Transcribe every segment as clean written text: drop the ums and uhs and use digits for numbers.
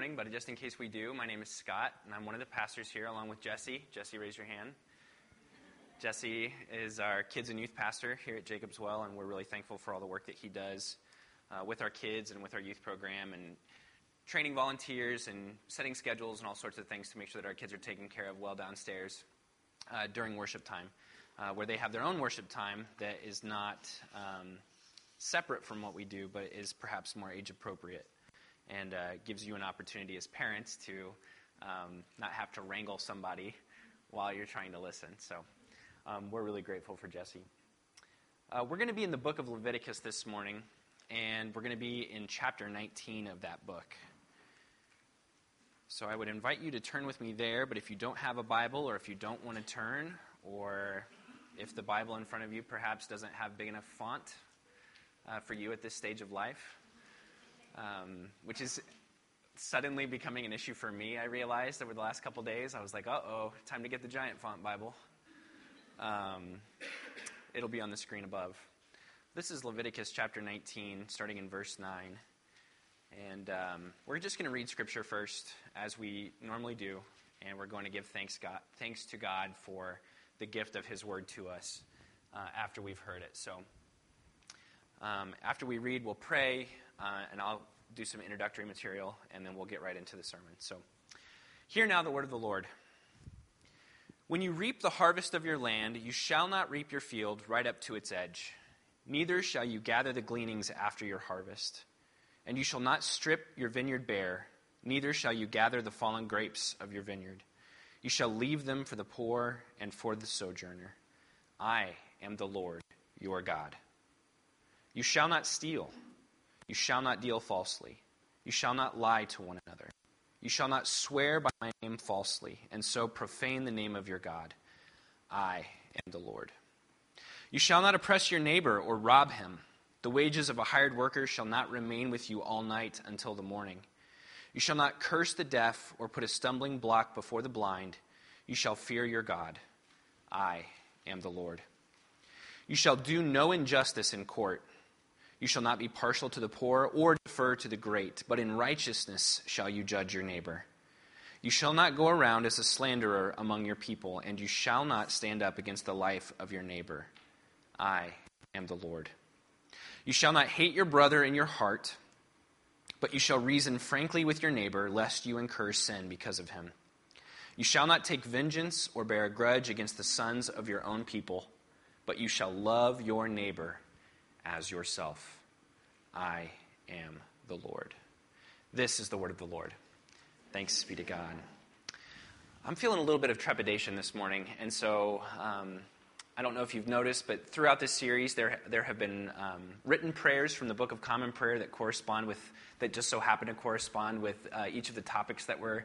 morning, but just in case we do, my name is Scott, and I'm one of the pastors here along with Jesse. Jesse, raise your hand. Jesse is our kids and youth pastor here at Jacob's Well, and we're really thankful for all the work that he does with our kids and with our youth program and training volunteers and setting schedules and all sorts of things to make sure that our kids are taken care of well downstairs during worship time, where they have their own worship time that is not separate from what we do, but is perhaps more age appropriate. And gives you an opportunity as parents to not have to wrangle somebody while you're trying to listen. So we're really grateful for Jesse. We're going to be in the book of Leviticus this morning, and we're going to be in chapter 19 of that book. So I would invite you to turn with me there, but if you don't have a Bible, or if you don't want to turn, or if the Bible in front of you perhaps doesn't have big enough font for you at this stage of life, which is suddenly becoming an issue for me, I realized over the last couple days. I was like, time to get the giant font Bible. It'll be on the screen above. This is Leviticus chapter 19, starting in verse 9. And we're just going to read Scripture first, as we normally do, and we're going to give thanks to God for the gift of His Word to us after we've heard it. So after we read, we'll pray, and I'll do some introductory material, and then we'll get right into the sermon. So, hear now the word of the Lord. When you reap the harvest of your land, you shall not reap your field right up to its edge. Neither shall you gather the gleanings after your harvest. And you shall not strip your vineyard bare, neither shall you gather the fallen grapes of your vineyard. You shall leave them for the poor and for the sojourner. I am the Lord, your God. You shall not steal. You shall not deal falsely. You shall not lie to one another. You shall not swear by my name falsely, and so profane the name of your God. I am the Lord. You shall not oppress your neighbor or rob him. The wages of a hired worker shall not remain with you all night until the morning. You shall not curse the deaf or put a stumbling block before the blind. You shall fear your God. I am the Lord. You shall do no injustice in court. You shall not be partial to the poor or defer to the great, but in righteousness shall you judge your neighbor. You shall not go around as a slanderer among your people, and you shall not stand up against the life of your neighbor. I am the Lord. You shall not hate your brother in your heart, but you shall reason frankly with your neighbor, lest you incur sin because of him. You shall not take vengeance or bear a grudge against the sons of your own people, but you shall love your neighbor as yourself. I am the Lord. This is the word of the Lord. Thanks be to God. I'm feeling a little bit of trepidation this morning, and so I don't know if you've noticed, but throughout this series there have been written prayers from the Book of Common Prayer that just so happen to correspond with each of the topics that we're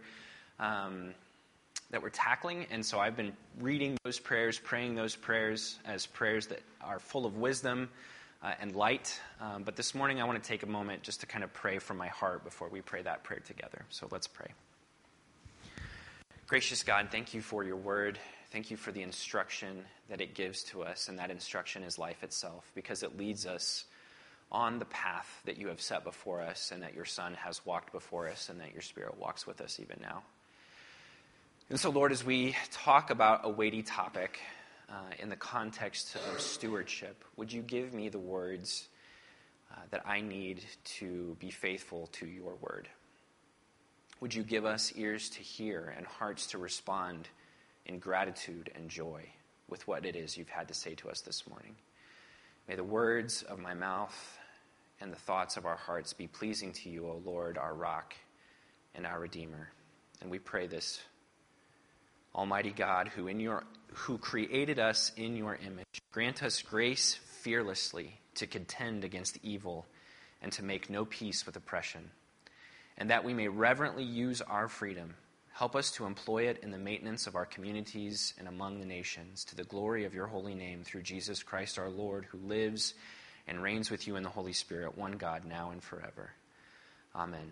tackling, and so I've been reading those prayers, praying those prayers as prayers that are full of wisdom and light. But this morning I want to take a moment just to kind of pray from my heart before we pray that prayer together. So let's pray. Gracious God, thank you for your word. Thank you for the instruction that it gives to us, and that instruction is life itself, because it leads us on the path that you have set before us, and that your Son has walked before us, and that your Spirit walks with us even now. And so, Lord, as we talk about a weighty topic in the context of stewardship, would you give me the words that I need to be faithful to your word? Would you give us ears to hear and hearts to respond in gratitude and joy with what it is you've had to say to us this morning? May the words of my mouth and the thoughts of our hearts be pleasing to you, O Lord, our rock and our Redeemer. And we pray this, Almighty God, who created us in your image, grant us grace fearlessly to contend against evil and to make no peace with oppression, and that we may reverently use our freedom. Help us to employ it in the maintenance of our communities and among the nations, to the glory of your holy name, through Jesus Christ our Lord, who lives and reigns with you in the Holy Spirit, one God, now and forever. Amen.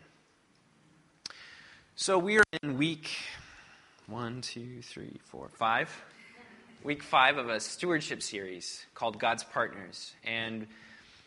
So we are in week 5. Week 5 of a stewardship series called God's Partners. And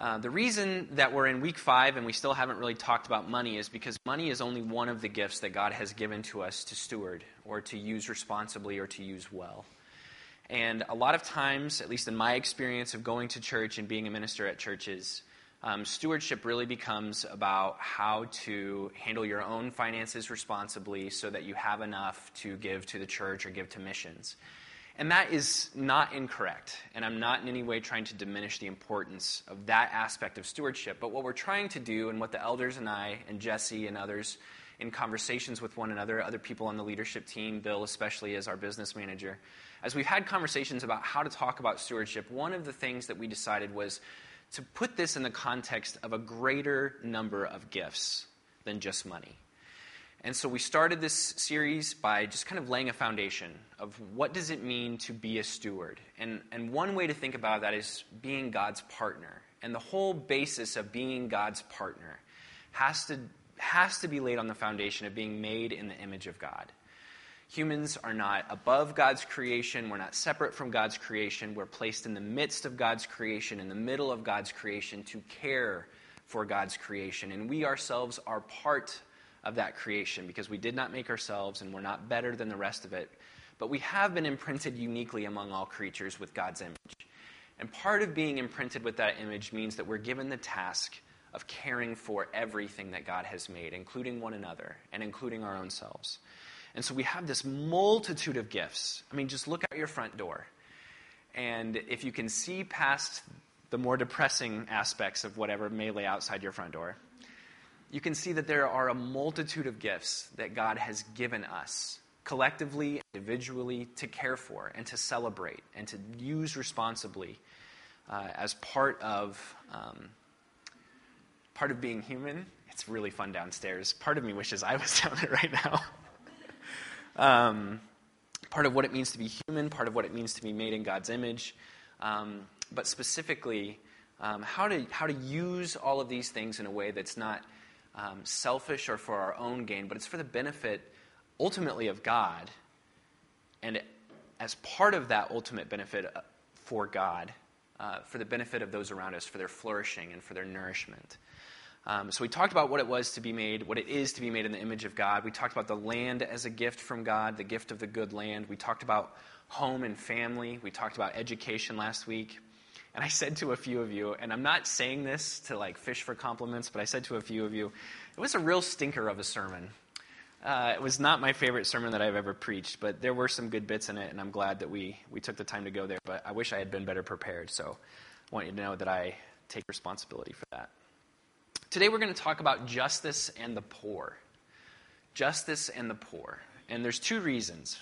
The reason that we're in week 5 and we still haven't really talked about money is because money is only one of the gifts that God has given to us to steward or to use responsibly or to use well. And a lot of times, at least in my experience of going to church and being a minister at churches, stewardship really becomes about how to handle your own finances responsibly so that you have enough to give to the church or give to missions. And that is not incorrect, and I'm not in any way trying to diminish the importance of that aspect of stewardship. But what we're trying to do, and what the elders and I, and Jesse and others, in conversations with one another, other people on the leadership team, Bill especially as our business manager, as we've had conversations about how to talk about stewardship, one of the things that we decided was to put this in the context of a greater number of gifts than just money. And so we started this series by just kind of laying a foundation of what does it mean to be a steward. And one way to think about that is being God's partner. And the whole basis of being God's partner has to be laid on the foundation of being made in the image of God. Humans are not above God's creation. We're not separate from God's creation. We're placed in the midst of God's creation, in the middle of God's creation, to care for God's creation. And we ourselves are part of that creation because we did not make ourselves and we're not better than the rest of it. But we have been imprinted uniquely among all creatures with God's image. And part of being imprinted with that image means that we're given the task of caring for everything that God has made, including one another and including our own selves. And so we have this multitude of gifts. I mean, just look out your front door. And if you can see past the more depressing aspects of whatever may lay outside your front door, you can see that there are a multitude of gifts that God has given us, collectively, individually, to care for and to celebrate and to use responsibly as part of being human. It's really fun downstairs. Part of me wishes I was down there right now. Part of what it means to be human, part of what it means to be made in God's image, but specifically how to use all of these things in a way that's not selfish or for our own gain, but it's for the benefit ultimately of God, and as part of that ultimate benefit for God, for the benefit of those around us, for their flourishing and for their nourishment. So we talked about what it is to be made in the image of God. We talked about the land as a gift from God, the gift of the good land. We talked about home and family. We talked about education last week. And I said to a few of you, and I'm not saying this to fish for compliments, but I said to a few of you, it was a real stinker of a sermon. It was not my favorite sermon that I've ever preached, but there were some good bits in it, and I'm glad that we took the time to go there. But I wish I had been better prepared, so I want you to know that I take responsibility for that. Today we're going to talk about justice and the poor. Justice and the poor. And there's two reasons.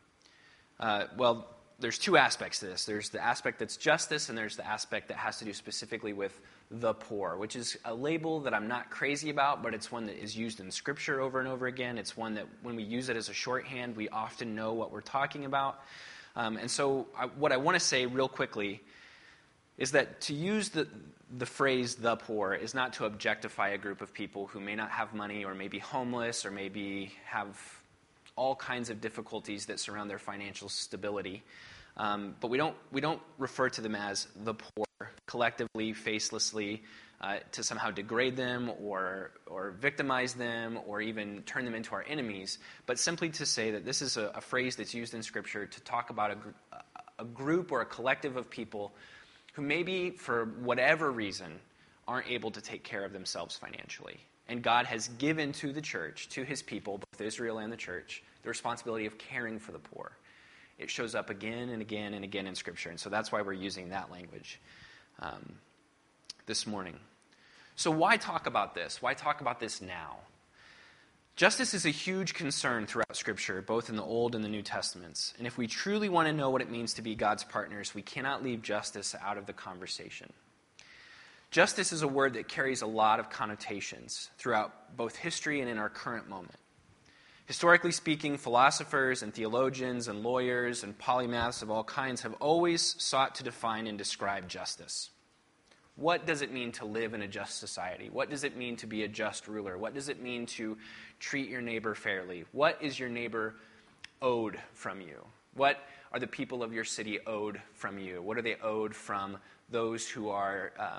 There's two aspects to this. There's the aspect that's justice, and there's the aspect that has to do specifically with the poor, which is a label that I'm not crazy about, but it's one that is used in Scripture over and over again. It's one that when we use it as a shorthand, we often know what we're talking about. And so what I want to say real quickly is that to use the phrase the poor is not to objectify a group of people who may not have money or may be homeless or maybe have all kinds of difficulties that surround their financial stability. But we don't refer to them as the poor collectively, facelessly, to somehow degrade them or victimize them or even turn them into our enemies, but simply to say that this is a phrase that's used in Scripture to talk about a group or a collective of people who maybe, for whatever reason, aren't able to take care of themselves financially. And God has given to the church, to his people, both Israel and the church, the responsibility of caring for the poor. It shows up again and again and again in Scripture, and so that's why we're using that language this morning. So why talk about this? Why talk about this now? Justice is a huge concern throughout Scripture, both in the Old and the New Testaments. And if we truly want to know what it means to be God's partners, we cannot leave justice out of the conversation. Justice is a word that carries a lot of connotations throughout both history and in our current moment. Historically speaking, philosophers and theologians and lawyers and polymaths of all kinds have always sought to define and describe justice. What does it mean to live in a just society? What does it mean to be a just ruler? What does it mean to treat your neighbor fairly? What is your neighbor owed from you? What are the people of your city owed from you? What are they owed from those who are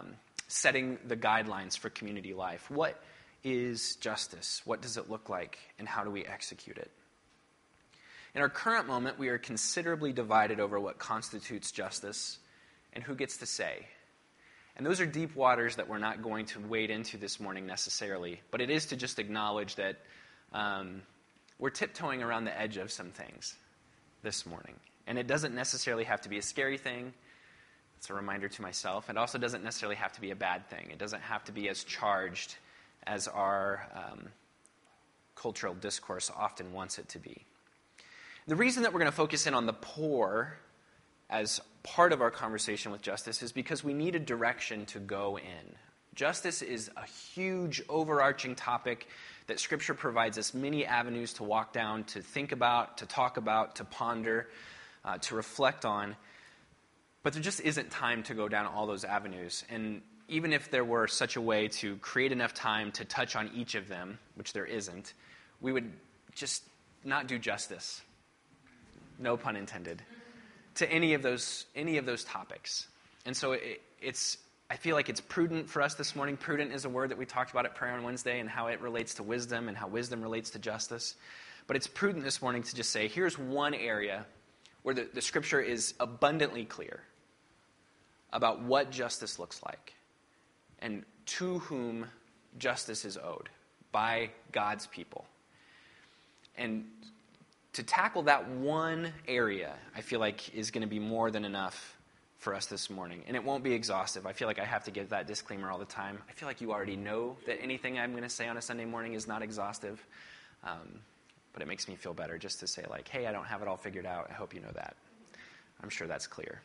setting the guidelines for community life. What is justice? What does it look like? And how do we execute it? In our current moment, we are considerably divided over what constitutes justice and who gets to say. And those are deep waters that we're not going to wade into this morning necessarily, but it is to just acknowledge that we're tiptoeing around the edge of some things this morning. And it doesn't necessarily have to be a scary thing. It's a reminder to myself. It also doesn't necessarily have to be a bad thing. It doesn't have to be as charged as our cultural discourse often wants it to be. The reason that we're going to focus in on the poor as part of our conversation with justice is because we need a direction to go in. Justice is a huge, overarching topic that Scripture provides us many avenues to walk down, to think about, to talk about, to ponder, to reflect on. But there just isn't time to go down all those avenues. And even if there were such a way to create enough time to touch on each of them, which there isn't, we would just not do justice, no pun intended, to any of those topics. And so I feel like it's prudent for us this morning. Prudent is a word that we talked about at prayer on Wednesday and how it relates to wisdom and how wisdom relates to justice. But it's prudent this morning to just say, here's one area where the Scripture is abundantly clear about what justice looks like and to whom justice is owed by God's people. And to tackle that one area, I feel like is going to be more than enough for us this morning. And it won't be exhaustive. I feel like I have to give that disclaimer all the time. I feel like you already know that anything I'm going to say on a Sunday morning is not exhaustive. But it makes me feel better just to say, like, hey, I don't have it all figured out. I hope you know that. I'm sure that's clear.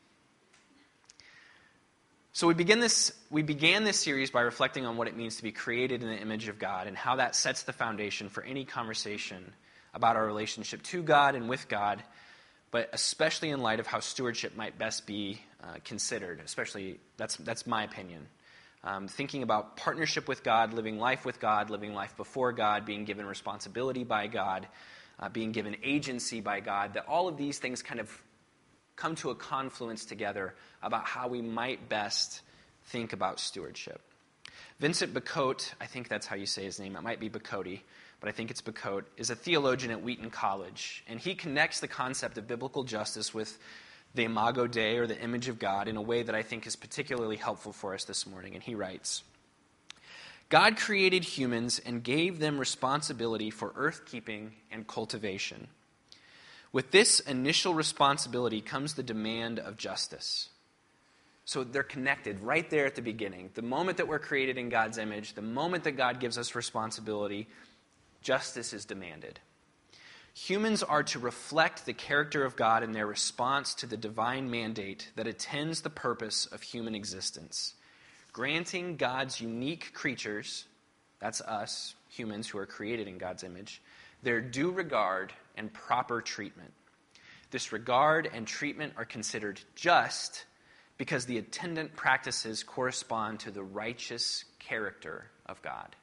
So we began this series by reflecting on what it means to be created in the image of God and how that sets the foundation for any conversation about our relationship to God and with God, but especially in light of how stewardship might best be considered. Especially, that's my opinion. Thinking about partnership with God, living life before God, being given responsibility by God, being given agency by God, that all of these things kind of come to a confluence together about how we might best think about stewardship. Vincent Bacote, I think that's how you say his name, it might be Bacote, but I think it's Bacote, is a theologian at Wheaton College, and he connects the concept of biblical justice with the Imago Dei, or the image of God, in a way that I think is particularly helpful for us this morning. And he writes, God created humans and gave them responsibility for earth-keeping and cultivation. With this initial responsibility comes the demand of justice. So they're connected right there at the beginning. The moment that we're created in God's image, the moment that God gives us responsibility, justice is demanded. Humans are to reflect the character of God in their response to the divine mandate that attends the purpose of human existence, granting God's unique creatures, that's us, humans who are created in God's image, their due regard and proper treatment. This regard and treatment are considered just because the attendant practices correspond to the righteous character of God.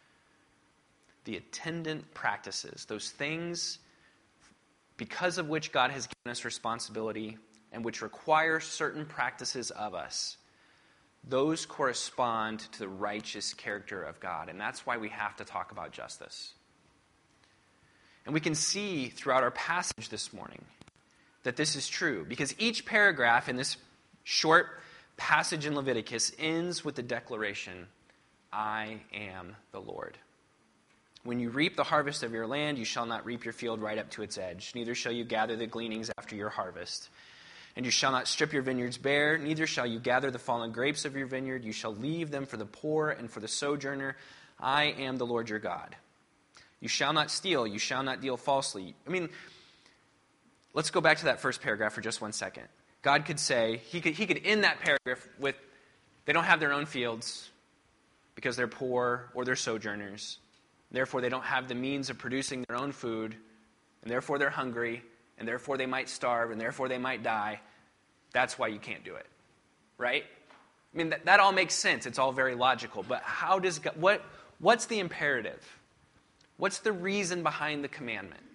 The attendant practices, those things because of which God has given us responsibility and which require certain practices of us, those correspond to the righteous character of God. And that's why we have to talk about justice. And we can see throughout our passage this morning that this is true, because each paragraph in this short passage in Leviticus ends with the declaration, I am the Lord. When you reap the harvest of your land, you shall not reap your field right up to its edge. Neither shall you gather the gleanings after your harvest. And you shall not strip your vineyards bare, neither shall you gather the fallen grapes of your vineyard. You shall leave them for the poor and for the sojourner. I am the Lord your God. You shall not steal. You shall not deal falsely. Let's go back to that first paragraph for just 1 second. God could say, he could end that paragraph with, they don't have their own fields because they're poor or they're sojourners. Therefore, they don't have the means of producing their own food, and therefore they're hungry, and therefore they might starve, and therefore they might die. That's why you can't do it, right? That all makes sense. It's all very logical. But how does God, what's the imperative? What's the reason behind the commandment?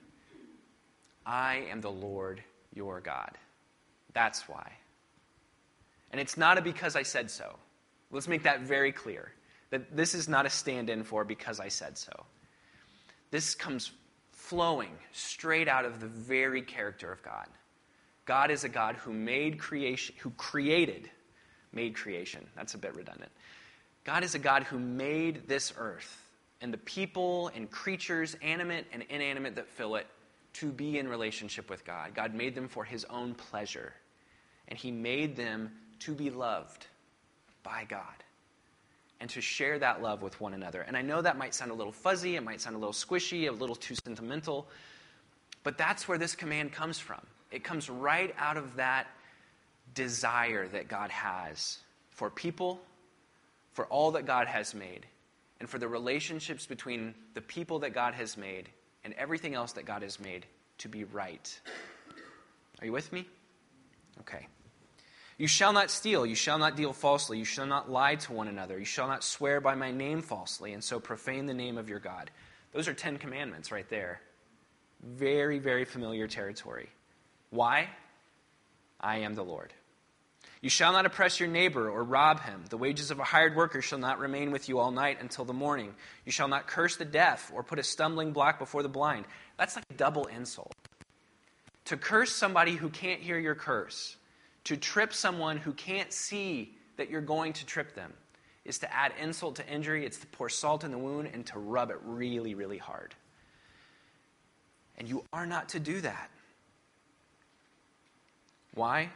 I am the Lord your God. That's why. And it's not a because I said so. Let's make that very clear, that this is not a stand-in for because I said so. This comes flowing straight out of the very character of God. God is a God who made creation, made creation. That's a bit redundant. God is a God who made this earth and the people and creatures, animate and inanimate, that fill it, to be in relationship with God. God made them for his own pleasure, and he made them to be loved by God and to share that love with one another. And I know that might sound a little fuzzy, it might sound a little squishy, a little too sentimental, but that's where this command comes from. It comes right out of that desire that God has for people, for all that God has made, and for the relationships between the people that God has made and everything else that God has made to be right. Are you with me? Okay. You shall not steal, you shall not deal falsely, you shall not lie to one another, you shall not swear by my name falsely, and so profane the name of your God. Those are 10 commandments right there. Very, very familiar territory. Why? I am the Lord. You shall not oppress your neighbor or rob him. The wages of a hired worker shall not remain with you all night until the morning. You shall not curse the deaf or put a stumbling block before the blind. That's like a double insult. To curse somebody who can't hear your curse, to trip someone who can't see that you're going to trip them, is to add insult to injury. It's to pour salt in the wound and to rub it really, really hard. And you are not to do that. Why?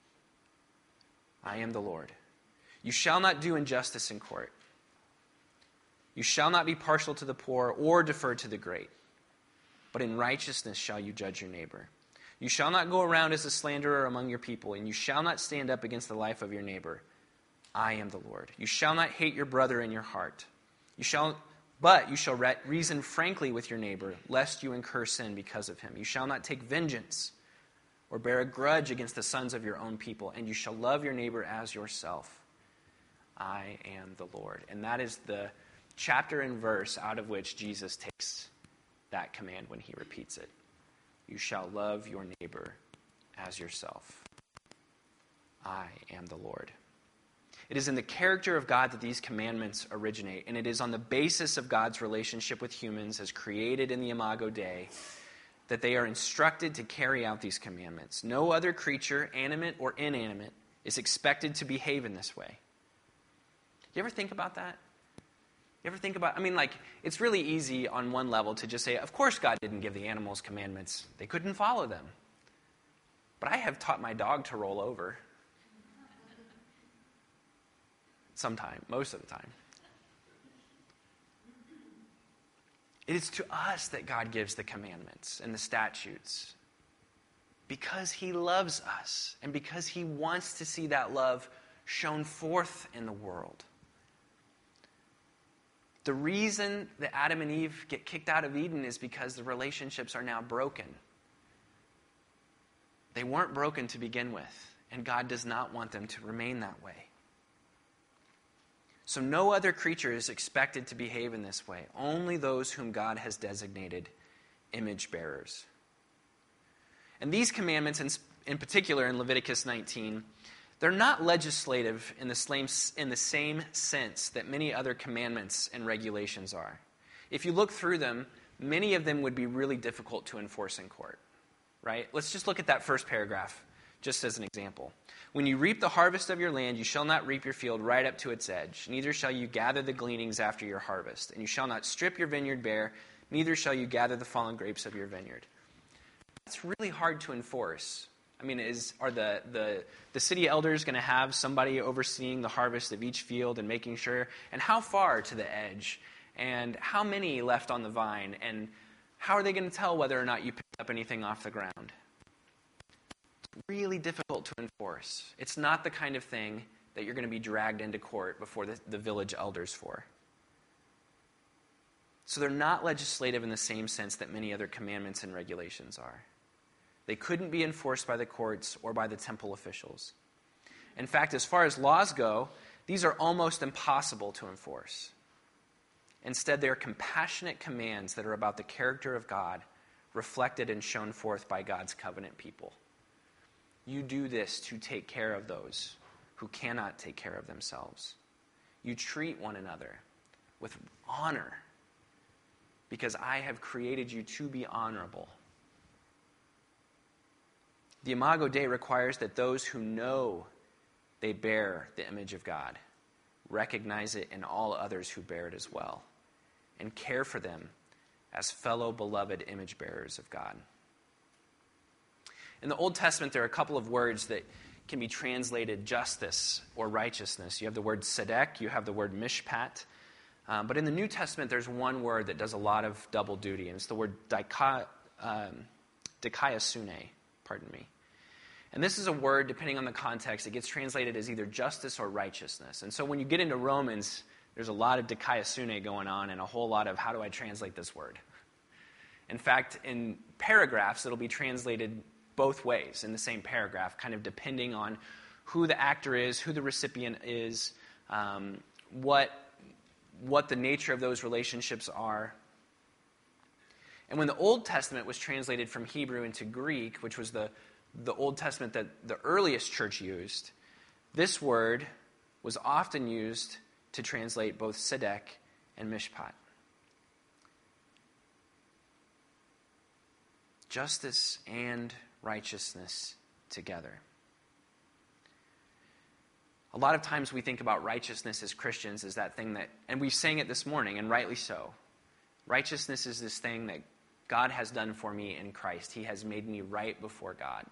I am the Lord. You shall not do injustice in court. You shall not be partial to the poor or defer to the great, but in righteousness shall you judge your neighbor. You shall not go around as a slanderer among your people, and you shall not stand up against the life of your neighbor. I am the Lord. You shall not hate your brother in your heart. But you shall reason frankly with your neighbor, lest you incur sin because of him. You shall not take vengeance or bear a grudge against the sons of your own people, and you shall love your neighbor as yourself. I am the Lord. And that is the chapter and verse out of which Jesus takes that command when he repeats it. You shall love your neighbor as yourself. I am the Lord. It is in the character of God that these commandments originate, and it is on the basis of God's relationship with humans as created in the Imago Dei that they are instructed to carry out these commandments. No other creature, animate or inanimate, is expected to behave in this way. You ever think about that? You ever think about, it's really easy on one level to just say, of course God didn't give the animals commandments. They couldn't follow them. But I have taught my dog to roll over. Most of the time. It is to us that God gives the commandments and the statutes because he loves us and because he wants to see that love shown forth in the world. The reason that Adam and Eve get kicked out of Eden is because the relationships are now broken. They weren't broken to begin with, and God does not want them to remain that way. So no other creature is expected to behave in this way. Only those whom God has designated image bearers. And these commandments, in particular in Leviticus 19, they're not legislative in the same sense that many other commandments and regulations are. If you look through them, many of them would be really difficult to enforce in court. Right? Let's just look at that first paragraph, just as an example. When you reap the harvest of your land, you shall not reap your field right up to its edge, neither shall you gather the gleanings after your harvest. And you shall not strip your vineyard bare, neither shall you gather the fallen grapes of your vineyard. That's really hard to enforce. Are the city elders going to have somebody overseeing the harvest of each field and making sure? And how far to the edge? And how many left on the vine? And how are they going to tell whether or not you picked up anything off the ground? It's really difficult to enforce. It's not the kind of thing that you're going to be dragged into court before the village elders for. So they're not legislative in the same sense that many other commandments and regulations are. They couldn't be enforced by the courts or by the temple officials. In fact, as far as laws go, these are almost impossible to enforce. Instead, they are compassionate commands that are about the character of God, reflected and shown forth by God's covenant people. You do this to take care of those who cannot take care of themselves. you treat one another with honor, because I have created you to be honorable. The Imago Dei requires that those who know they bear the image of God recognize it in all others who bear it as well, and care for them as fellow beloved image bearers of God. In the Old Testament, there are a couple of words that can be translated justice or righteousness. You have the word tzedek, you have the word mishpat. But in the New Testament, there's one word that does a lot of double duty, and it's the word dikaiosune. And this is a word, depending on the context, it gets translated as either justice or righteousness. And so when you get into Romans, there's a lot of dikaiosune going on and a whole lot of how do I translate this word. In fact, in paragraphs, it'll be translated both ways in the same paragraph, kind of depending on who the actor is, who the recipient is, what the nature of those relationships are. And when the Old Testament was translated from Hebrew into Greek, which was the Old Testament that the earliest church used, this word was often used to translate both tzedek and mishpat. Justice and righteousness together. A lot of times we think about righteousness as Christians as that thing that, and we sang it this morning, and rightly so. Righteousness is this thing that God has done for me in Christ. He has made me right before God.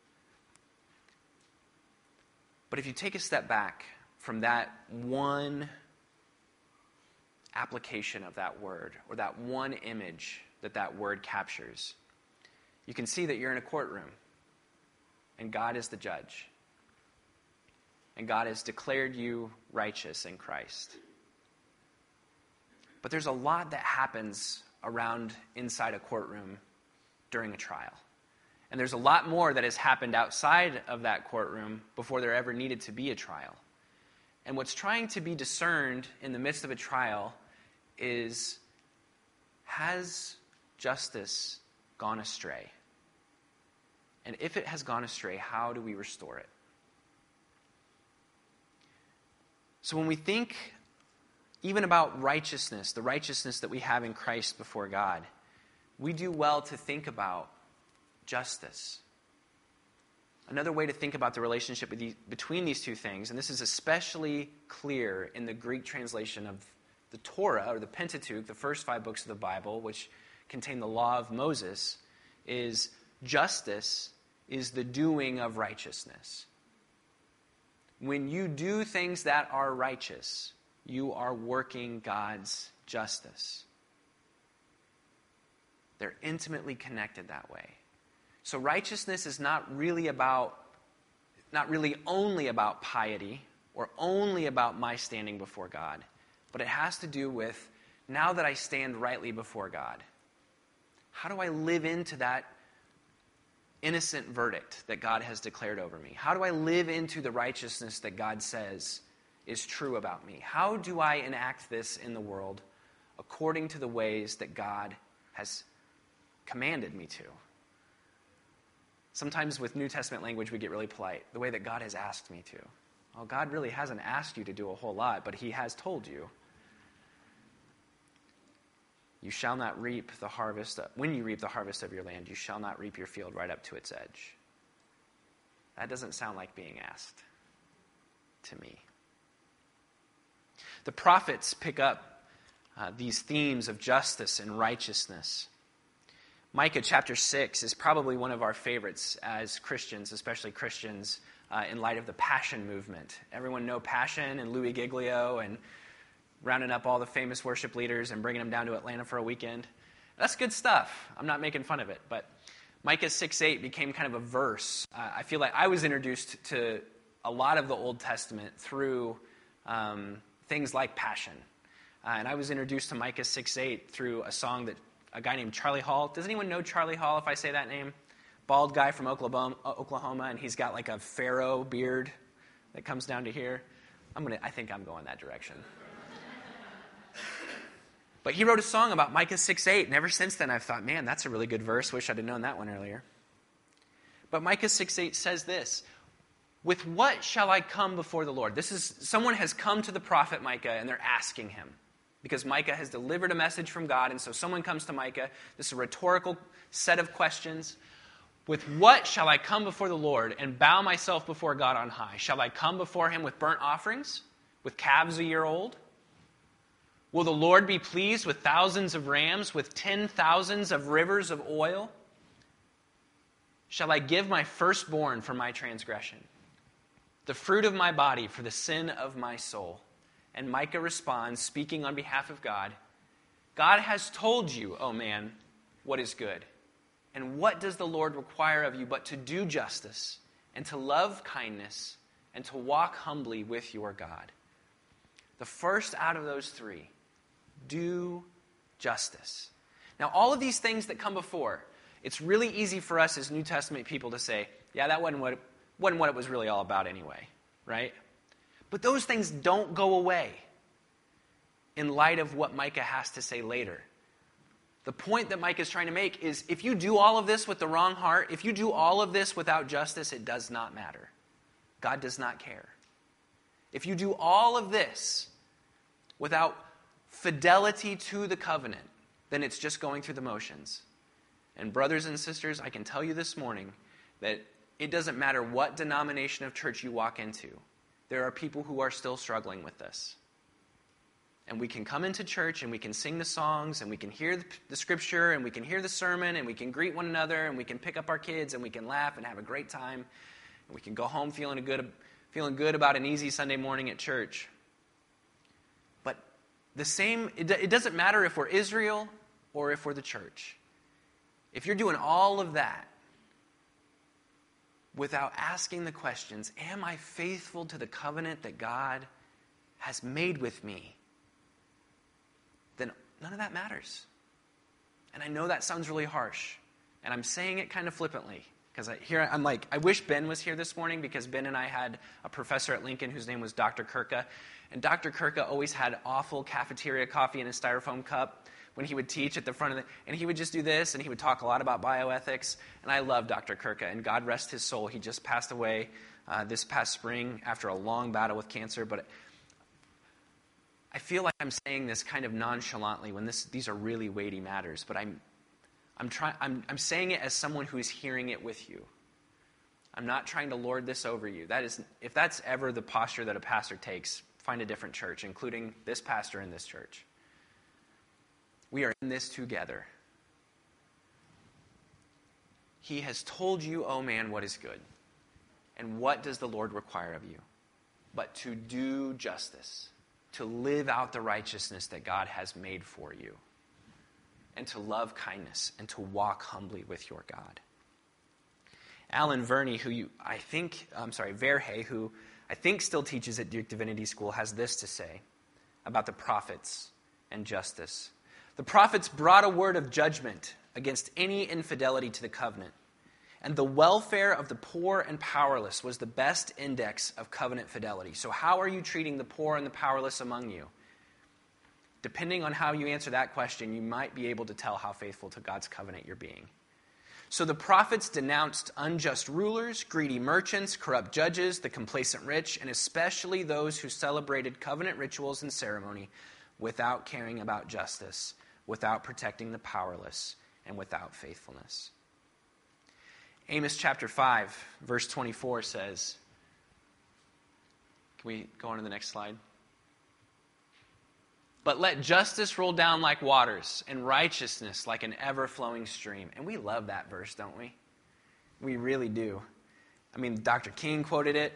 But if you take a step back from that one application of that word, or that one image that word captures, you can see that you're in a courtroom, and God is the judge. And God has declared you righteous in Christ. But there's a lot that happens around inside a courtroom during a trial. And there's a lot more that has happened outside of that courtroom before there ever needed to be a trial. And what's trying to be discerned in the midst of a trial is, has justice gone astray? And if it has gone astray, how do we restore it? So when we think even about righteousness, the righteousness that we have in Christ before God, we do well to think about justice. Another way to think about the relationship between these two things, and this is especially clear in the Greek translation of the Torah, or the Pentateuch, the first 5 books of the Bible, which contain the law of Moses, is justice is the doing of righteousness. When you do things that are righteous, you are working God's justice. They're intimately connected that way. So righteousness is not really only about piety or only about my standing before God, but it has to do with, now that I stand rightly before God, how do I live into that innocent verdict that God has declared over me? How do I live into the righteousness that God says is true about me? How do I enact this in the world according to the ways that God has commanded me to? Sometimes with New Testament language we get really polite. The way that God has asked me to. Well, God really hasn't asked you to do a whole lot, but He has told you. You shall not reap the harvest. When you reap the harvest of your land, you shall not reap your field right up to its edge. That doesn't sound like being asked to me. The prophets pick up these themes of justice and righteousness. Micah chapter 6 is probably one of our favorites as Christians, especially Christians, in light of the Passion movement. Everyone know Passion and Louis Giglio and rounding up all the famous worship leaders and bringing them down to Atlanta for a weekend. That's good stuff. I'm not making fun of it. But Micah 6:8 became kind of a verse. I feel like I was introduced to a lot of the Old Testament through things like Passion. And I was introduced to Micah 6:8 through a song that a guy named Charlie Hall. Does anyone know Charlie Hall, if I say that name? Bald guy from Oklahoma, and he's got like a pharaoh beard that comes down to here. I think I'm going that direction. But he wrote a song about Micah 6:8, and ever since then I've thought, man, that's a really good verse. Wish I'd have known that one earlier. But Micah 6:8 says this: with what shall I come before the Lord? Someone has come to the prophet Micah and they're asking him, because Micah has delivered a message from God, and so someone comes to Micah. This is a rhetorical set of questions. With what shall I come before the Lord and bow myself before God on high? Shall I come before him with burnt offerings, with calves a year old? Will the Lord be pleased with thousands of rams, with 10,000s of rivers of oil? Shall I give my firstborn for my transgression, the fruit of my body for the sin of my soul? And Micah responds, speaking on behalf of God, God has told you, O man, what is good. And what does the Lord require of you but to do justice and to love kindness and to walk humbly with your God? The first out of those three, do justice. Now, all of these things that come before, it's really easy for us as New Testament people to say, yeah, that wasn't what it was really all about anyway, right? But those things don't go away in light of what Micah has to say later. The point that Micah is trying to make is if you do all of this with the wrong heart, if you do all of this without justice, it does not matter. God does not care. If you do all of this without fidelity to the covenant, then it's just going through the motions. And brothers and sisters, I can tell you this morning that it doesn't matter what denomination of church you walk into. There are people who are still struggling with this. And we can come into church and we can sing the songs and we can hear the scripture and we can hear the sermon and we can greet one another and we can pick up our kids and we can laugh and have a great time. And we can go home feeling good about an easy Sunday morning at church. But it doesn't matter if we're Israel or if we're the church. If you're doing all of that without asking the questions, am I faithful to the covenant that God has made with me? Then none of that matters. And I know that sounds really harsh. And I'm saying it kind of flippantly. Because I wish Ben was here this morning, because Ben and I had a professor at Lincoln whose name was Dr. Kirka. And Dr. Kirka always had awful cafeteria coffee in a styrofoam cup when he would teach at the front of and he would just do this, and he would talk a lot about bioethics. And I love Dr. Kirka, and God rest his soul. He just passed away this past spring after a long battle with cancer. But I feel like I'm saying this kind of nonchalantly when these are really weighty matters. But I'm saying it as someone who is hearing it with you. I'm not trying to lord this over you. If that's ever the posture that a pastor takes, find a different church, including this pastor in this church. We are in this together. He has told you, oh man, what is good. And what does the Lord require of you? But to do justice, to live out the righteousness that God has made for you, and to love kindness, and to walk humbly with your God. Alan Verney, Verhey, who I think still teaches at Duke Divinity School, has this to say about the prophets and justice. The prophets brought a word of judgment against any infidelity to the covenant, and the welfare of the poor and powerless was the best index of covenant fidelity. So how are you treating the poor and the powerless among you? Depending on how you answer that question, you might be able to tell how faithful to God's covenant you're being. So the prophets denounced unjust rulers, greedy merchants, corrupt judges, the complacent rich, and especially those who celebrated covenant rituals and ceremony without caring about justice, without protecting the powerless, and without faithfulness. Amos chapter 5, verse 24 says, can we go on to the next slide? But let justice roll down like waters, and righteousness like an ever-flowing stream. And we love that verse, don't we? We really do. I mean, Dr. King quoted it.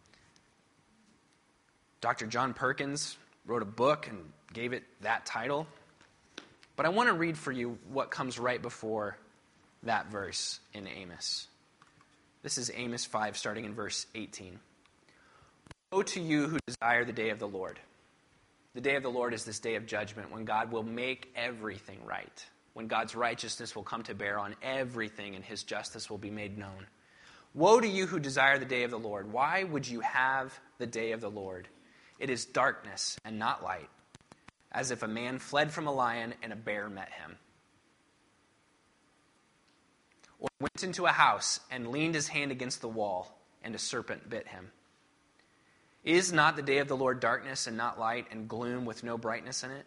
Dr. John Perkins wrote a book and gave it that title. But I want to read for you what comes right before that verse in Amos. This is Amos 5, starting in verse 18. Woe to you who desire the day of the Lord. The day of the Lord is this day of judgment when God will make everything right, when God's righteousness will come to bear on everything and his justice will be made known. Woe to you who desire the day of the Lord. Why would you have the day of the Lord? It is darkness and not light, as if a man fled from a lion and a bear met him, or went into a house and leaned his hand against the wall, and a serpent bit him. Is not the day of the Lord darkness and not light, and gloom with no brightness in it?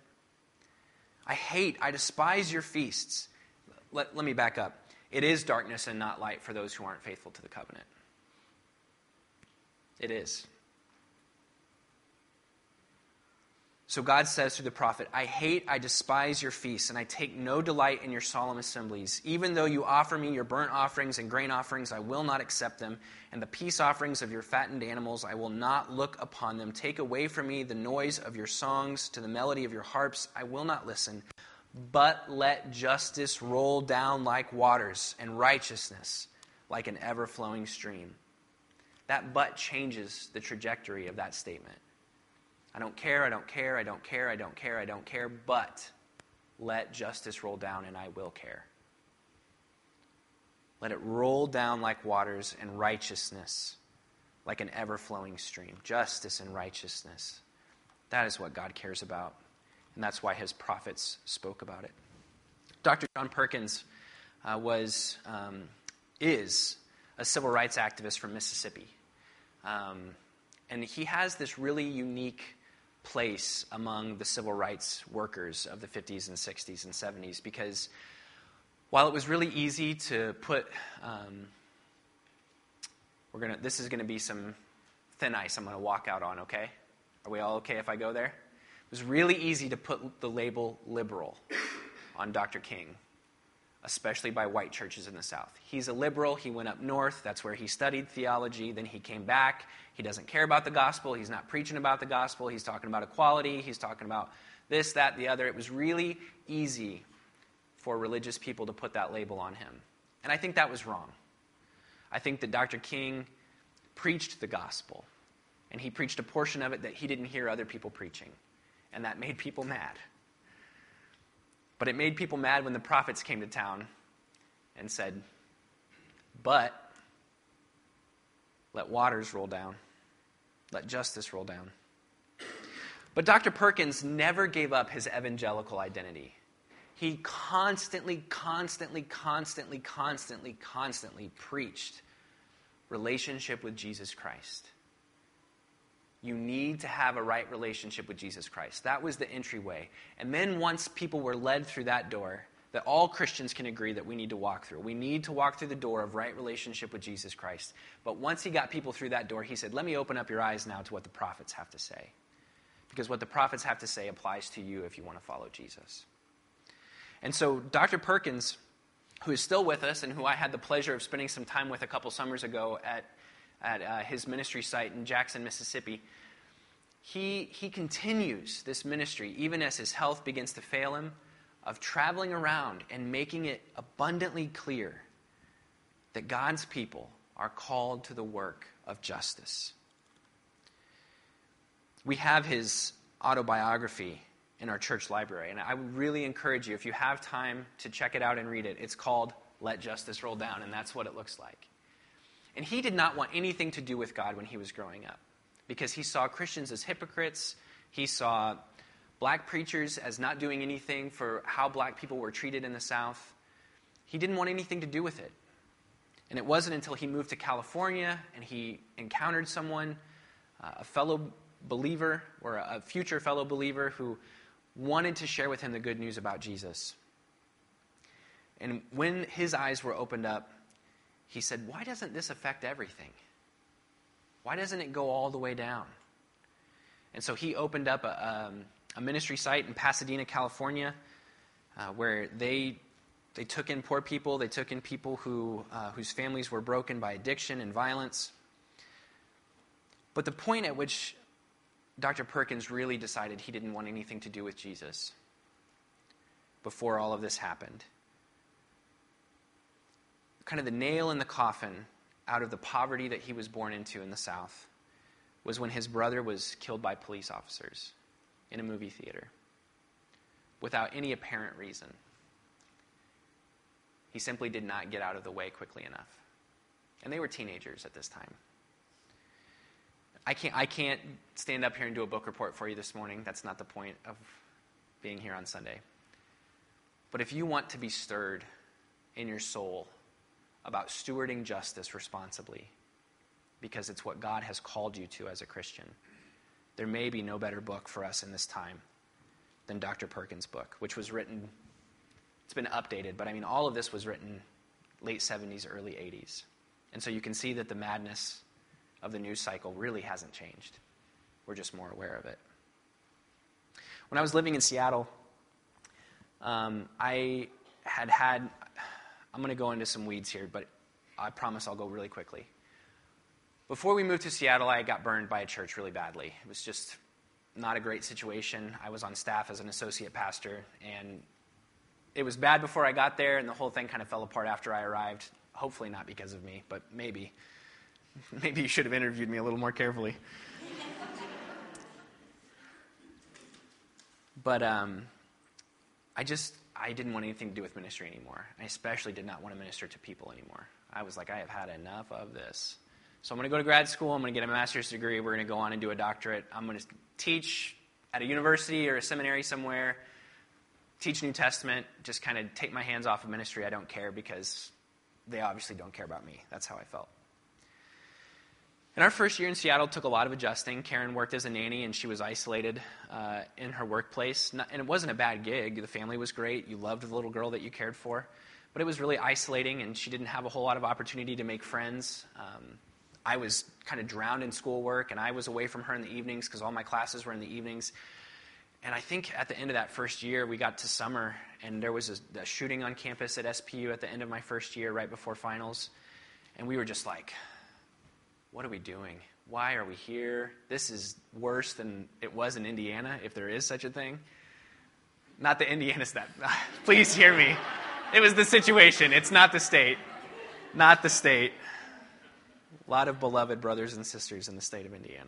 I despise your feasts. Let me back up. It is darkness and not light for those who aren't faithful to the covenant. It is. So God says through the prophet, I despise your feasts, and I take no delight in your solemn assemblies. Even though you offer me your burnt offerings and grain offerings, I will not accept them. And the peace offerings of your fattened animals, I will not look upon them. Take away from me the noise of your songs, to the melody of your harps, I will not listen. But let justice roll down like waters, and righteousness like an ever-flowing stream. That but changes the trajectory of that statement. I don't care, but let justice roll down and I will care. Let it roll down like waters, and righteousness like an ever-flowing stream. Justice and righteousness. That is what God cares about, and that's why his prophets spoke about it. Dr. John Perkins is a civil rights activist from Mississippi. And he has this really unique place among the civil rights workers of the 50s and 60s and 70s, because while it was really easy to put, this is going to be some thin ice I'm going to walk out on, okay? Are we all okay if I go there? It was really easy to put the label liberal on Dr. King, especially by white churches in the South. He's a liberal. He went up north. That's where he studied theology. Then he came back. He doesn't care about the gospel. He's not preaching about the gospel. He's talking about equality. He's talking about this, that, the other. It was really easy for religious people to put that label on him. And I think that was wrong. I think that Dr. King preached the gospel, and he preached a portion of it that he didn't hear other people preaching, and that made people mad. But it made people mad when the prophets came to town and said, but let waters roll down. Let justice roll down. But Dr. Perkins never gave up his evangelical identity. He constantly preached relationship with Jesus Christ. You need to have a right relationship with Jesus Christ. That was the entryway. And then once people were led through that door, that all Christians can agree that we need to walk through. We need to walk through the door of right relationship with Jesus Christ. But once he got people through that door, he said, let me open up your eyes now to what the prophets have to say. Because what the prophets have to say applies to you if you want to follow Jesus. And so Dr. Perkins, who is still with us and who I had the pleasure of spending some time with a couple summers ago at his ministry site in Jackson, Mississippi, he continues this ministry, even as his health begins to fail him, of traveling around and making it abundantly clear that God's people are called to the work of justice. We have his autobiography in our church library, and I would really encourage you, if you have time, to check it out and read it. It's called Let Justice Roll Down, and that's what it looks like. And he did not want anything to do with God when he was growing up, because he saw Christians as hypocrites. He saw black preachers as not doing anything for how black people were treated in the South. He didn't want anything to do with it. And it wasn't until he moved to California and he encountered someone, a fellow believer or a future fellow believer, who wanted to share with him the good news about Jesus. And when his eyes were opened up, he said, why doesn't this affect everything? Why doesn't it go all the way down? And so he opened up a ministry site in Pasadena, California, where they took in poor people. They took in people whose families were broken by addiction and violence. But the point at which Dr. Perkins really decided he didn't want anything to do with Jesus before all of this happened, kind of the nail in the coffin out of the poverty that he was born into in the South, was when his brother was killed by police officers in a movie theater without any apparent reason. He simply did not get out of the way quickly enough. And they were teenagers at this time. I can't stand up here and do a book report for you this morning. That's not the point of being here on Sunday. But if you want to be stirred in your soul about stewarding justice responsibly, because it's what God has called you to as a Christian. There may be no better book for us in this time than Dr. Perkins' book, which was written, it's been updated, but I mean, all of this was written late 70s, early 80s. And so you can see that the madness of the news cycle really hasn't changed. We're just more aware of it. When I was living in Seattle, I'm going to go into some weeds here, but I promise I'll go really quickly. Before we moved to Seattle, I got burned by a church really badly. It was just not a great situation. I was on staff as an associate pastor, and it was bad before I got there, and the whole thing kind of fell apart after I arrived. Hopefully not because of me, but maybe. Maybe you should have interviewed me a little more carefully. But I didn't want anything to do with ministry anymore. I especially did not want to minister to people anymore. I was like, I have had enough of this. So I'm going to go to grad school. I'm going to get a master's degree. We're going to go on and do a doctorate. I'm going to teach at a university or a seminary somewhere, teach New Testament, just kind of take my hands off of ministry. I don't care because they obviously don't care about me. That's how I felt. And our first year in Seattle took a lot of adjusting. Karen worked as a nanny, and she was isolated in her workplace. And it wasn't a bad gig. The family was great. You loved the little girl that you cared for. But it was really isolating, and she didn't have a whole lot of opportunity to make friends. I was kind of drowned in schoolwork, and I was away from her in the evenings because all my classes were in the evenings. And I think at the end of that first year, we got to summer, and there was a shooting on campus at SPU at the end of my first year, right before finals. And we were just like, what are we doing? Why are we here? This is worse than it was in Indiana, if there is such a thing. Not that Indiana's that. Please hear me. It was the situation. It's not the state. Not the state. A lot of beloved brothers and sisters in the state of Indiana.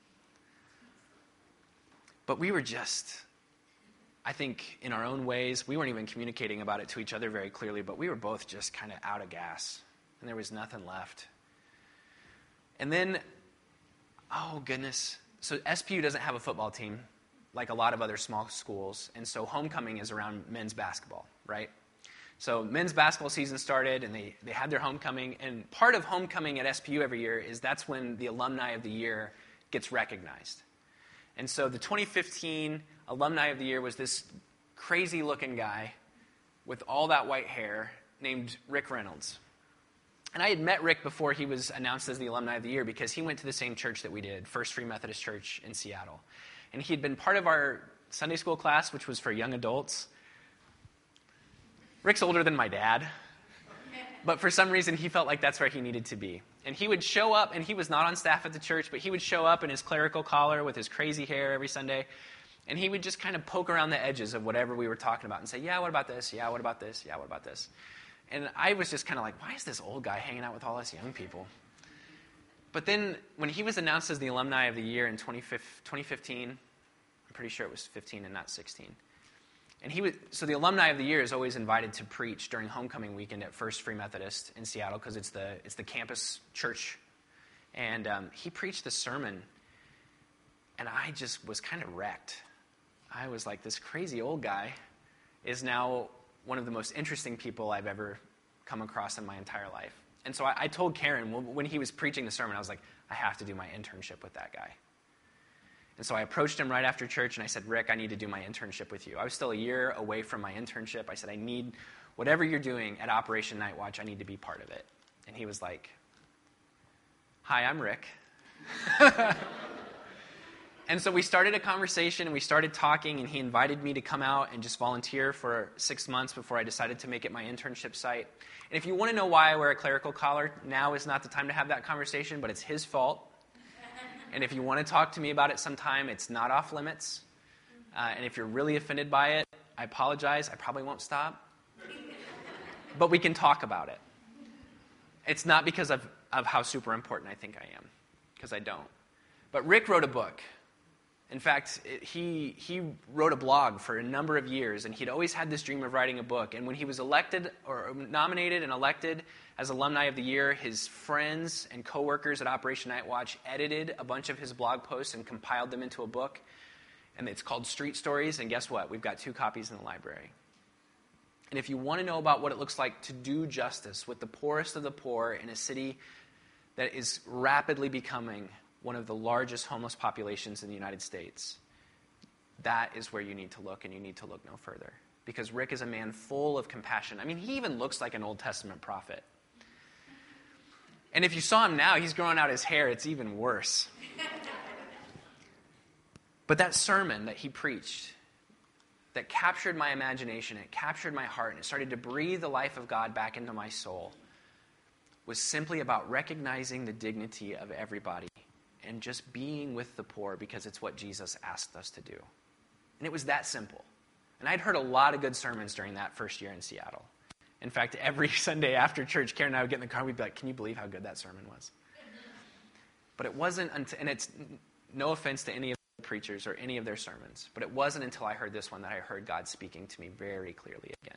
But we were just, I think, in our own ways, we weren't even communicating about it to each other very clearly, but we were both just kind of out of gas, and there was nothing left. And then, oh goodness, so SPU doesn't have a football team like a lot of other small schools, and so homecoming is around men's basketball, right? So men's basketball season started, and they had their homecoming, and part of homecoming at SPU every year is that's when the alumni of the year gets recognized. And so the 2015 alumni of the year was this crazy-looking guy with all that white hair named Rick Reynolds. And I had met Rick before he was announced as the alumni of the year because he went to the same church that we did, First Free Methodist Church in Seattle. And he had been part of our Sunday school class, which was for young adults. Rick's older than my dad, but for some reason he felt like that's where he needed to be. And he would show up, and he was not on staff at the church, but he would show up in his clerical collar with his crazy hair every Sunday, and he would just kind of poke around the edges of whatever we were talking about and say, yeah, what about this? Yeah, what about this? Yeah, what about this? And I was just kind of like, why is this old guy hanging out with all us young people? But then when he was announced as the alumni of the year in 2015, I'm pretty sure it was 15 and not 16, and so the alumni of the year is always invited to preach during homecoming weekend at First Free Methodist in Seattle because it's the campus church. And he preached this sermon, and I just was kind of wrecked. I was like, this crazy old guy is now one of the most interesting people I've ever come across in my entire life. And so I told Karen, when he was preaching the sermon, I was like, I have to do my internship with that guy. And so I approached him right after church, and I said, Rick, I need to do my internship with you. I was still a year away from my internship. I said, I need, whatever you're doing at Operation Night Watch, I need to be part of it. And he was like, hi, I'm Rick. And so we started a conversation, and we started talking, and he invited me to come out and just volunteer for 6 months before I decided to make it my internship site. And if you want to know why I wear a clerical collar, now is not the time to have that conversation, but it's his fault. And if you want to talk to me about it sometime, it's not off limits. And if you're really offended by it, I apologize. I probably won't stop. But we can talk about it. It's not because of how super important I think I am, because I don't. But Rick wrote a book. In fact, he wrote a blog for a number of years, and he'd always had this dream of writing a book. And when he was elected, or nominated and elected as Alumni of the Year, his friends and coworkers at Operation Night Watch edited a bunch of his blog posts and compiled them into a book. And it's called Street Stories, and guess what? We've got 2 copies in the library. And if you want to know about what it looks like to do justice with the poorest of the poor in a city that is rapidly becoming one of the largest homeless populations in the United States, that is where you need to look, and you need to look no further. Because Rick is a man full of compassion. I mean, he even looks like an Old Testament prophet. And if you saw him now, he's growing out his hair. It's even worse. But that sermon that he preached, that captured my imagination, it captured my heart, and it started to breathe the life of God back into my soul, was simply about recognizing the dignity of everybody and just being with the poor because it's what Jesus asked us to do. And it was that simple. And I'd heard a lot of good sermons during that first year in Seattle. In fact, every Sunday after church, Karen and I would get in the car and we'd be like, can you believe how good that sermon was? But it wasn't until, and it's no offense to any of the preachers or any of their sermons, but it wasn't until I heard this one that I heard God speaking to me very clearly again.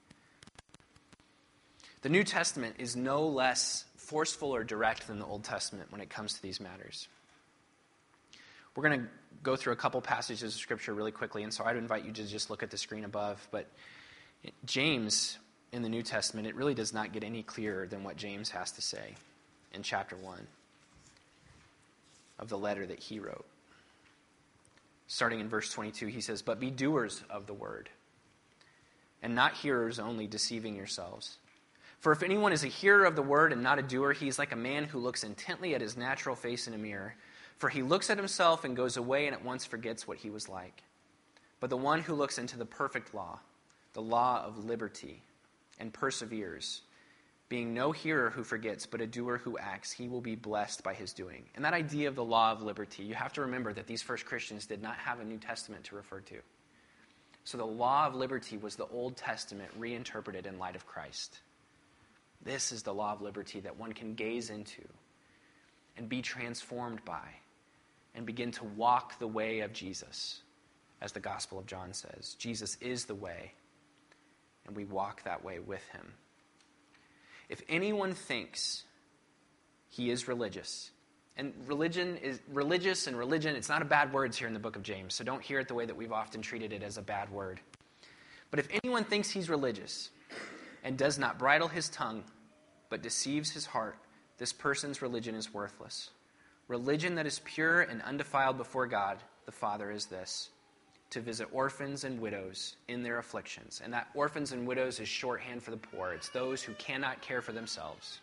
The New Testament is no less forceful or direct than the Old Testament when it comes to these matters. We're going to go through a couple passages of Scripture really quickly, and so I'd invite you to just look at the screen above. But James, in the New Testament, it really does not get any clearer than what James has to say in chapter 1 of the letter that he wrote. Starting in verse 22, he says, "But be doers of the word, and not hearers only, deceiving yourselves. For if anyone is a hearer of the word and not a doer, he is like a man who looks intently at his natural face in a mirror. For he looks at himself and goes away and at once forgets what he was like. But the one who looks into the perfect law, the law of liberty, and perseveres, being no hearer who forgets, but a doer who acts, he will be blessed by his doing." And that idea of the law of liberty, you have to remember that these first Christians did not have a New Testament to refer to. So the law of liberty was the Old Testament reinterpreted in light of Christ. This is the law of liberty that one can gaze into and be transformed by and begin to walk the way of Jesus, as the Gospel of John says. Jesus is the way, and we walk that way with him. If anyone thinks he is religious, and religion, it's not a bad word here in the book of James, so don't hear it the way that we've often treated it as a bad word. But if anyone thinks he's religious and does not bridle his tongue, but deceives his heart, this person's religion is worthless. Religion that is pure and undefiled before God, the Father, is this: to visit orphans and widows in their afflictions. And that orphans and widows is shorthand for the poor. It's those who cannot care for themselves.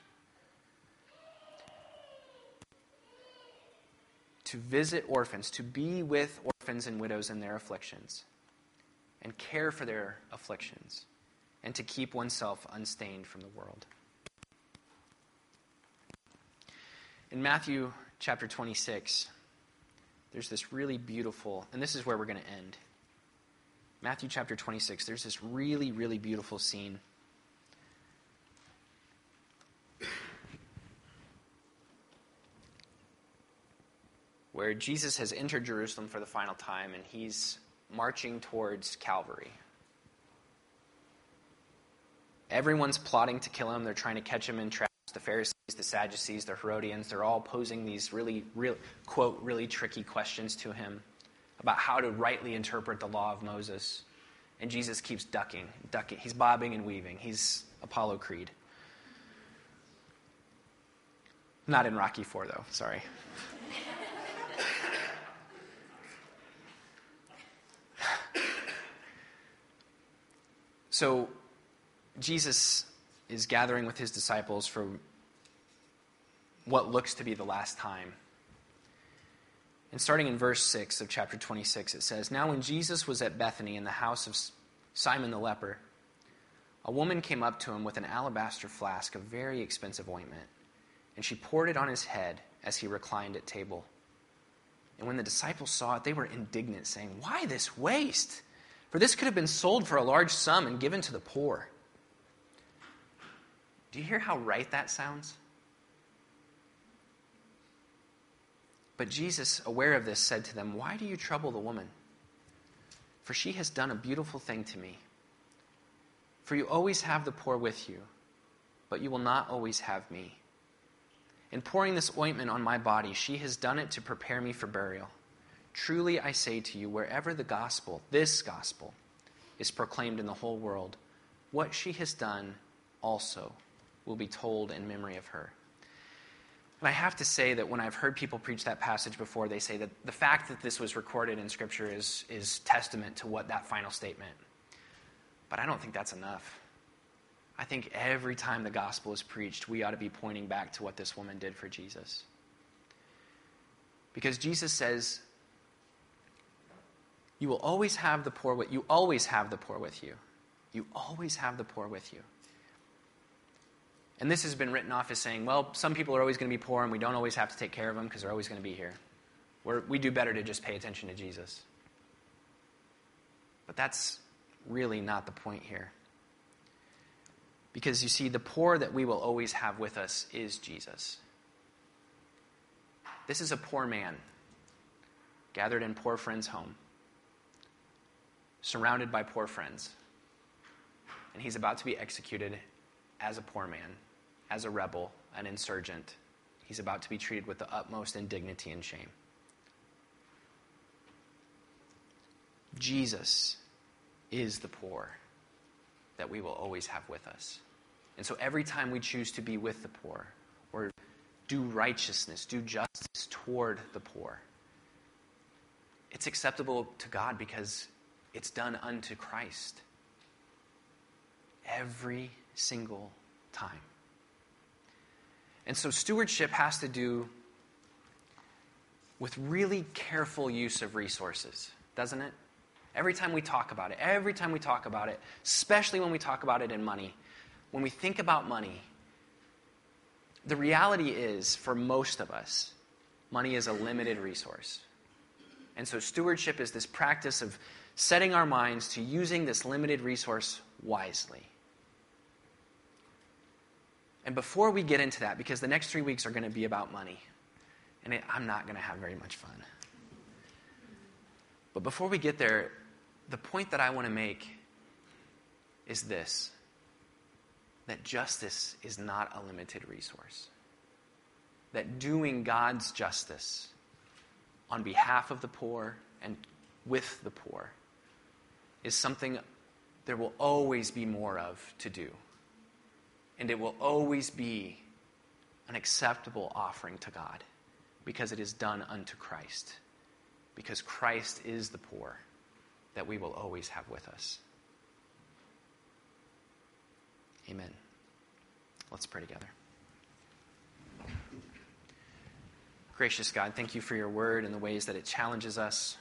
To visit orphans, to be with orphans and widows in their afflictions, and care for their afflictions, and to keep oneself unstained from the world. In Matthew chapter 26, there's this really beautiful, and this is where we're going to end. Matthew chapter 26, there's this really, really beautiful scene. Where Jesus has entered Jerusalem for the final time, and he's marching towards Calvary. Everyone's plotting to kill him. They're trying to catch him in traps. The Pharisees, the Sadducees, the Herodians, they're all posing these really tricky questions to him about how to rightly interpret the law of Moses. And Jesus keeps ducking. He's bobbing and weaving. He's Apollo Creed. Not in Rocky IV, though. Sorry. So, Jesus is gathering with his disciples for what looks to be the last time. And starting in verse 6 of chapter 26, it says, "Now when Jesus was at Bethany in the house of Simon the leper, a woman came up to him with an alabaster flask of very expensive ointment, and she poured it on his head as he reclined at table. And when the disciples saw it, they were indignant, saying, 'Why this waste? For this could have been sold for a large sum and given to the poor.'" Do you hear how right that sounds? But Jesus, aware of this, said to them, "Why do you trouble the woman? For she has done a beautiful thing to me. For you always have the poor with you, but you will not always have me. In pouring this ointment on my body, she has done it to prepare me for burial. Truly I say to you, wherever the gospel, this gospel, is proclaimed in the whole world, what she has done also will be told in memory of her." And I have to say that when I've heard people preach that passage before, they say that the fact that this was recorded in Scripture is testament to what that final statement. But I don't think that's enough. I think every time the gospel is preached, we ought to be pointing back to what this woman did for Jesus. Because Jesus says, you will always have the poor with you. You always have the poor with you. You always have the poor with you. And this has been written off as saying, well, some people are always going to be poor and we don't always have to take care of them because they're always going to be here. We do better to just pay attention to Jesus. But that's really not the point here. Because you see, the poor that we will always have with us is Jesus. This is a poor man, gathered in poor friend's home, surrounded by poor friends. And he's about to be executed as a poor man, as a rebel, an insurgent. He's about to be treated with the utmost indignity and shame. Jesus is the poor that we will always have with us. And so every time we choose to be with the poor, or do righteousness, do justice toward the poor, it's acceptable to God because it's done unto Christ. Every single time. And so stewardship has to do with really careful use of resources, doesn't it? Every time we talk about it, especially when we talk about it in money, when we think about money, the reality is, for most of us, money is a limited resource. And so stewardship is this practice of setting our minds to using this limited resource wisely. And before we get into that, because the next 3 weeks are going to be about money, and I'm not going to have very much fun. But before we get there, the point that I want to make is this: that justice is not a limited resource. That doing God's justice on behalf of the poor and with the poor is something there will always be more of to do. And it will always be an acceptable offering to God because it is done unto Christ. Because Christ is the poor that we will always have with us. Amen. Let's pray together. Gracious God, thank you for your word and the ways that it challenges us.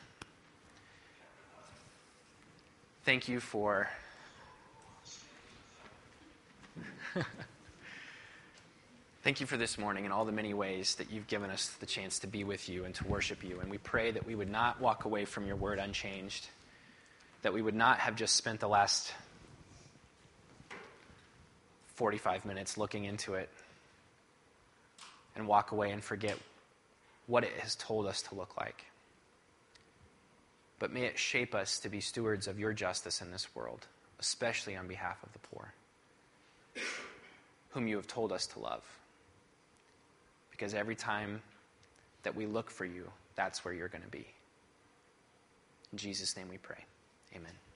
Thank you for thank you for this morning and all the many ways that you've given us the chance to be with you and to worship you. And we pray that we would not walk away from your word unchanged, that we would not have just spent the last 45 minutes looking into it and walk away and forget what it has told us to look like. But may it shape us to be stewards of your justice in this world, especially on behalf of the poor, whom you have told us to love. Because every time that we look for you, that's where you're going to be. In Jesus' name we pray. Amen.